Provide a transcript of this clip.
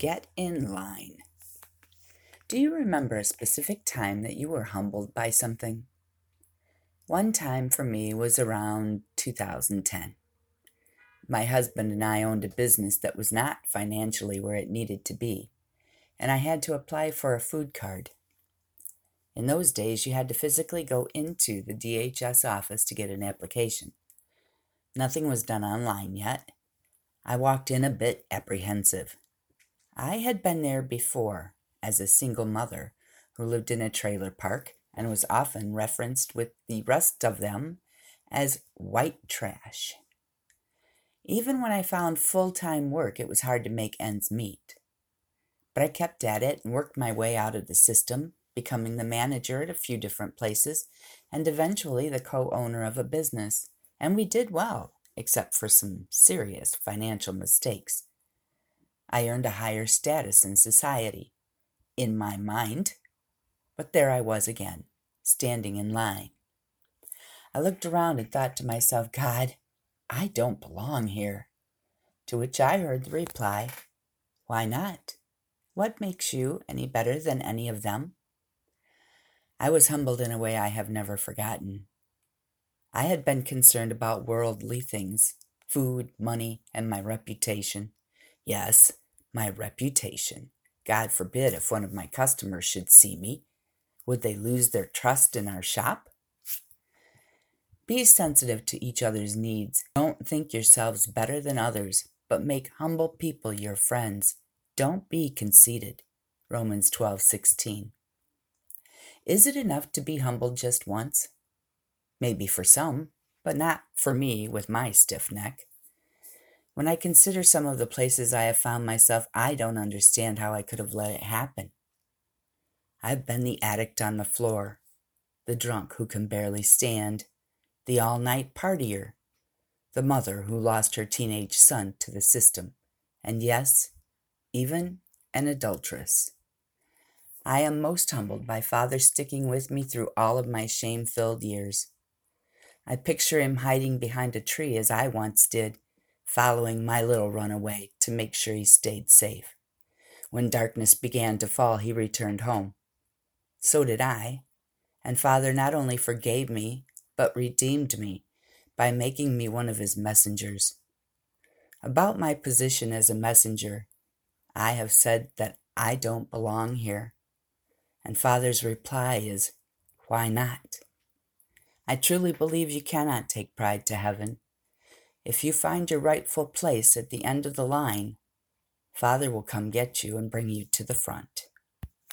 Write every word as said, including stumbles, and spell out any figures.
Get in line. Do you remember a specific time that you were humbled by something? One time for me was around two thousand ten. My husband and I owned a business that was not financially where it needed to be, and I had to apply for a food card. In those days, you had to physically go into the D H S office to get an application. Nothing was done online yet. I walked in a bit apprehensive. I had been there before as a single mother who lived in a trailer park and was often referenced with the rest of them as white trash. Even when I found full-time work, it was hard to make ends meet. But I kept at it and worked my way out of the system, becoming the manager at a few different places and eventually the co-owner of a business. And we did well, except for some serious financial mistakes. I earned a higher status in society, in my mind, but there I was again, standing in line. I looked around and thought to myself, God, I don't belong here. To which I heard the reply, why not? What makes you any better than any of them? I was humbled in a way I have never forgotten. I had been concerned about worldly things, food, money, and my reputation. Yes, my reputation. God forbid if one of my customers should see me. Would they lose their trust in our shop? Be sensitive to each other's needs. Don't think yourselves better than others, but make humble people your friends. Don't be conceited. Romans twelve sixteen. Is it enough to be humbled just once? Maybe for some, but not for me with my stiff neck. When I consider some of the places I have found myself, I don't understand how I could have let it happen. I've been the addict on the floor, the drunk who can barely stand, the all-night partier, the mother who lost her teenage son to the system, and yes, even an adulteress. I am most humbled by Father sticking with me through all of my shame-filled years. I picture him hiding behind a tree as I once did, following my little runaway to make sure he stayed safe. When darkness began to fall, he returned home. So did I, and Father not only forgave me, but redeemed me by making me one of his messengers. About my position as a messenger, I have said that I don't belong here, and Father's reply is, why not? I truly believe you cannot take pride to heaven. If you find your rightful place at the end of the line, Father will come get you and bring you to the front.